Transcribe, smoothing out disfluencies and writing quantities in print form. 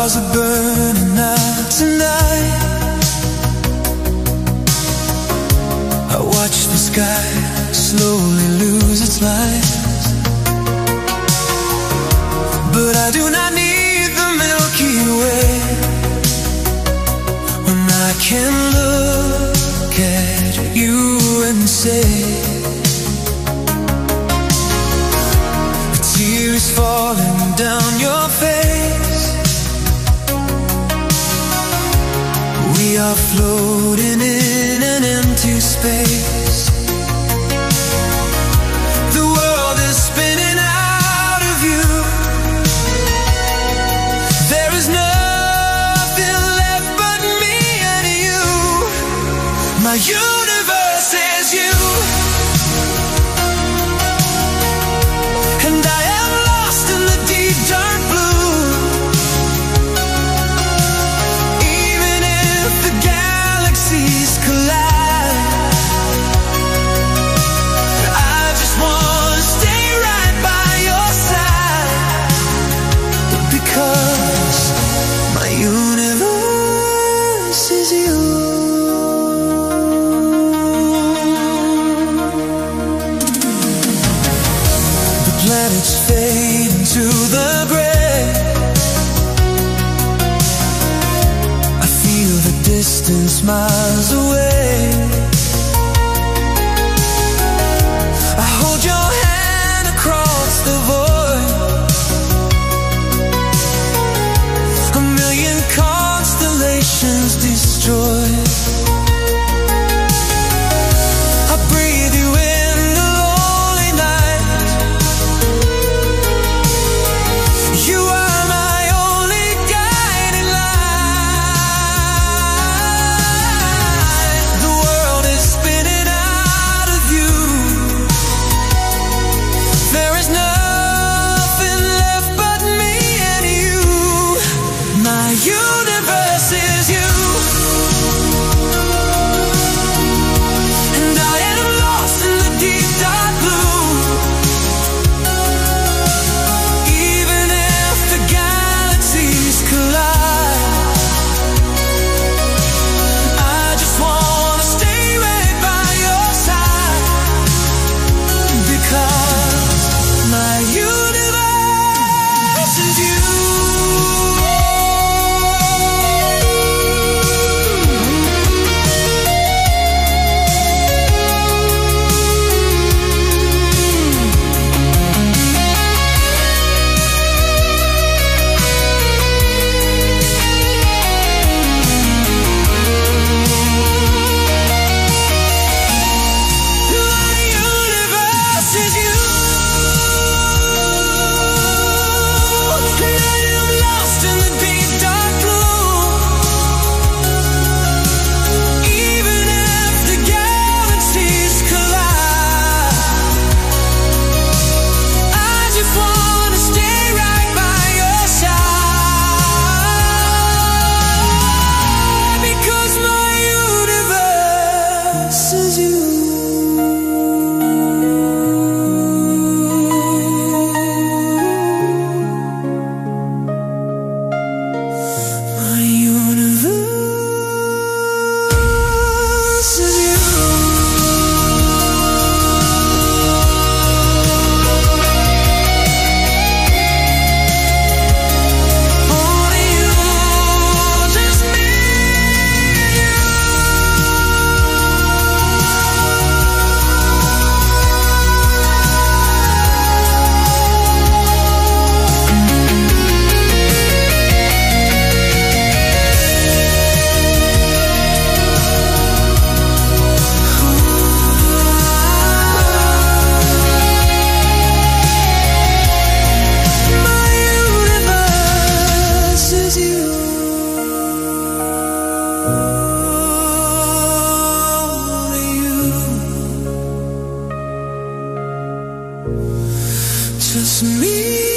stars are burning out tonight. I watch the sky slowly lose its light, but I do not need the Milky Way when I can look at you and say, a tear is falling down your face. We are floating in an empty space. The world is spinning out of you. There is nothing left but me and you. My universe is you, and I am lost in the deep dark blue. Even if the galaxies collide, I just want to stay right by your side, because my universe is you. Planets fade into the gray. I feel the distance miles away. I hold your hand across the void. A million constellations destroyed. I breathe you in the lonely night. You are my only guiding light. The world is spinning out of you. There is nothing left but me and you. My universe is you, and I am lost in the deep dark blue. Even if the galaxies collide, I just wanna stay right by your side, because my universe is you. My universe is you, and I am lost in the deep dark blue. Even if the galaxies collide, I just wanna stay right by your side, because my universe is you. My universe is you. Only you, just me and you. My universe is you. Only you, just me.